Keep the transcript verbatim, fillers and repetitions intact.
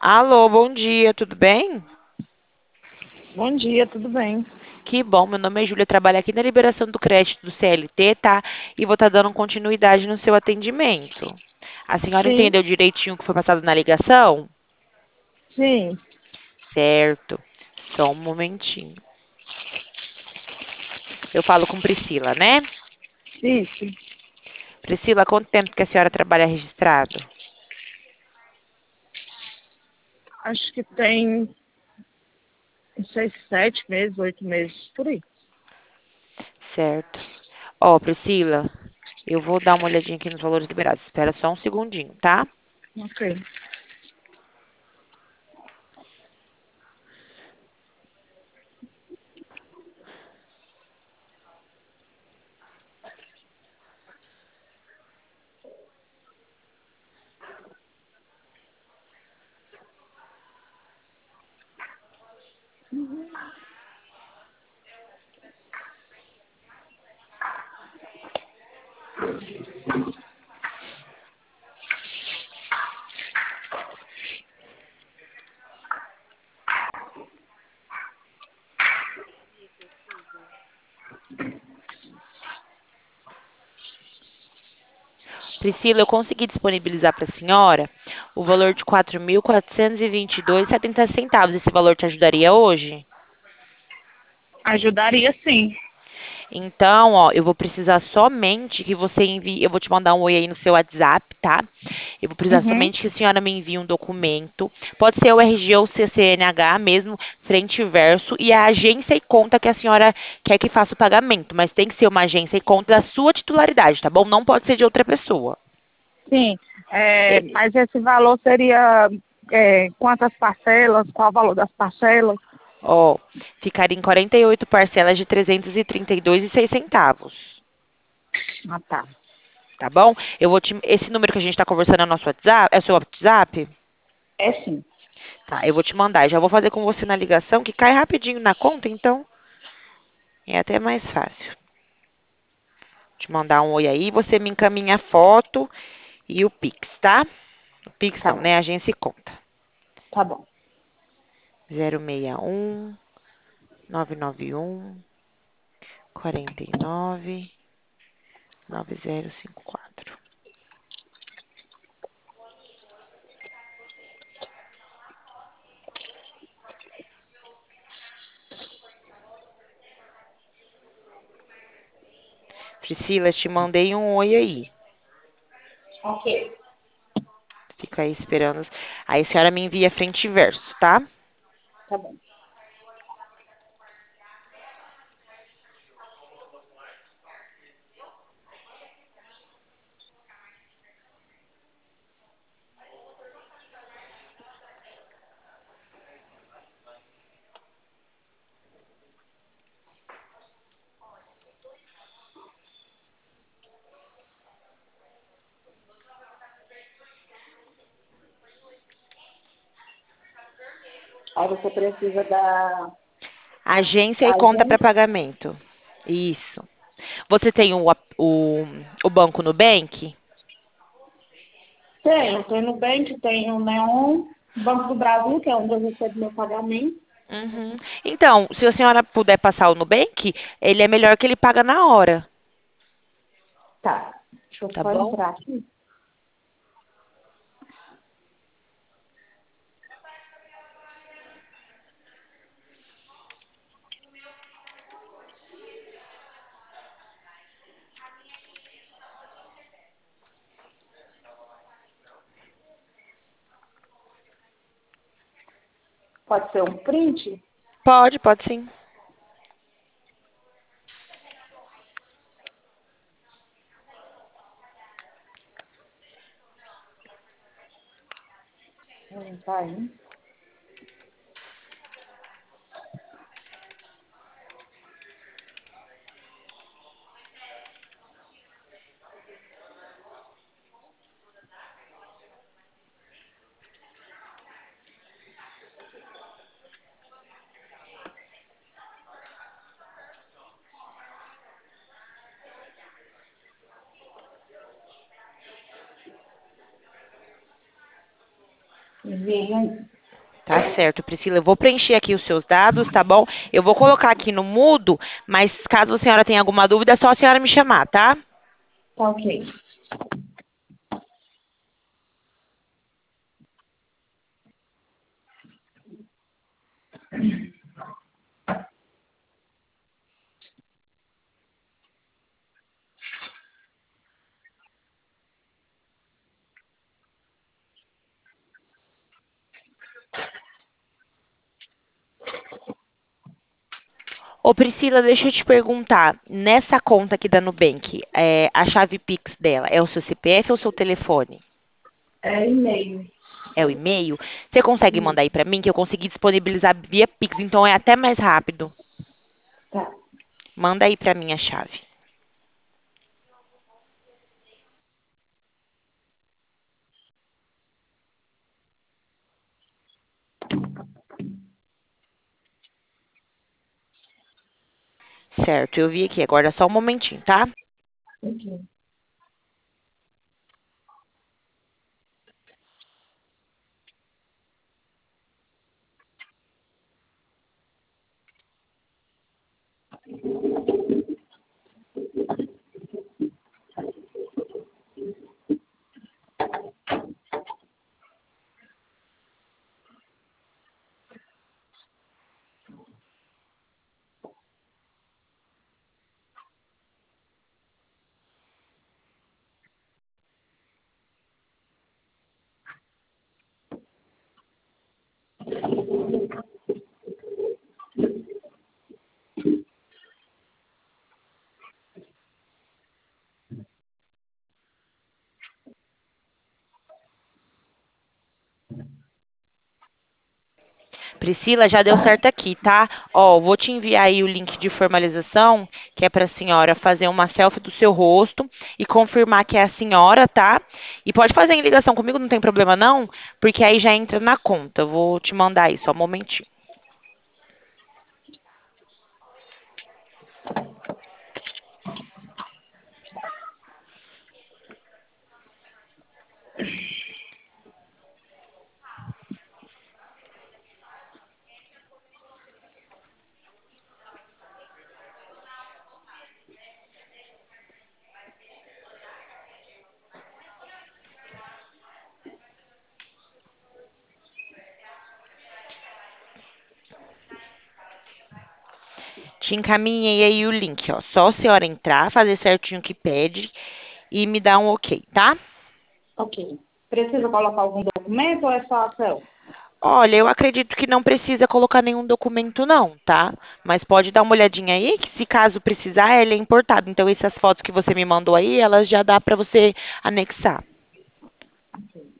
Alô, bom dia, tudo bem? Bom dia, tudo bem? Que bom, meu nome é Júlia, trabalho aqui na liberação do crédito do C L T, tá? E vou estar dando continuidade no seu atendimento. A senhora Sim, entendeu direitinho o que foi passado na ligação? sim, Certo. Só um momentinho. Eu falo com Priscila, né? isso. Priscila, há quanto tempo que a senhora trabalha registrado? Acho que tem, não sei, sete meses, oito meses, por aí. Certo. Ó, Priscila, eu vou dar uma olhadinha aqui nos valores liberados. Espera só um segundinho, tá? Ok. Priscila, eu consegui disponibilizar para a senhora o valor de quatro mil quatrocentos e vinte e dois e setenta centavos. Esse valor te ajudaria hoje? Ajudaria sim. Então, ó, eu vou precisar somente que você envie. Eu vou te mandar um oi aí no seu WhatsApp, tá? Eu vou precisar Uhum. somente que a senhora me envie um documento. Pode ser o R G ou o C C N H mesmo, frente e verso, e a agência e conta que a senhora quer que faça o pagamento. Mas tem que ser uma agência e conta da sua titularidade, tá bom? Não pode ser de outra pessoa. Sim, é, mas esse valor seria é, quantas parcelas, qual o valor das parcelas? Ó, ficaria em quarenta e oito parcelas de trezentos e trinta e dois e seis centavos, Ah, tá. tá bom? Eu vou te, esse número que a gente está conversando é o nosso WhatsApp, é o seu WhatsApp? É sim. Tá, eu vou te mandar. Eu já vou fazer com você na ligação, que cai rapidinho na conta, então é até mais fácil. Te mandar um oi aí, você me encaminha a foto e o Pix, tá? O Pix Tá não, bom, né? Agência e conta. tá bom. zero seis um, nove nove um, quarenta e nove, nove zero cinco quatro. Priscila, te mandei um oi aí. Ok, Fica aí esperando. Aí a senhora me envia frente e verso, tá? tá bom. Aí você precisa da, Agência da e conta para agência? pagamento. Isso. Você tem o, ap- o, o banco Nubank? Tenho, tenho Nubank, tenho Neon, Banco do Brasil, que é onde eu recebo meu pagamento. Uhum. Então, se a senhora puder passar o Nubank, ele é melhor que ele paga na hora, Tá, deixa eu tá só bom? entrar aqui. Pode ser um print? Pode, pode sim. Hum, tá aí. Enviei aí. Tá certo, Priscila. Eu vou preencher aqui os seus dados, tá bom? Eu vou colocar aqui no mudo, mas caso a senhora tenha alguma dúvida, é só a senhora me chamar, tá? Tá ok. Ô, Priscila, deixa eu te perguntar. Nessa conta aqui da Nubank, é, a chave Pix dela é o seu C P F ou o seu telefone? É e-mail. É o e-mail? Você consegue Isso. mandar aí pra mim que eu consegui disponibilizar via Pix, então é até mais rápido. Tá. Manda aí pra mim a chave. Certo, eu vi aqui. Agora só um momentinho, tá? Ok. Priscila, já deu certo aqui, tá? Ó, vou te enviar aí o link de formalização, que é para a senhora fazer uma selfie do seu rosto e confirmar que é a senhora, tá? E pode fazer em ligação comigo, não tem problema não, porque aí já entra na conta. Vou te mandar aí, só um momentinho. Te encaminhei aí o link, ó. Só a senhora entrar, fazer certinho o que pede e me dar um ok, tá? Ok. Precisa colocar algum documento ou é só a selfie? Olha, eu acredito que não precisa colocar nenhum documento não, tá? Mas pode dar uma olhadinha aí, que se caso precisar, ele é importado. Então, essas fotos que você me mandou aí, elas já dá pra você anexar.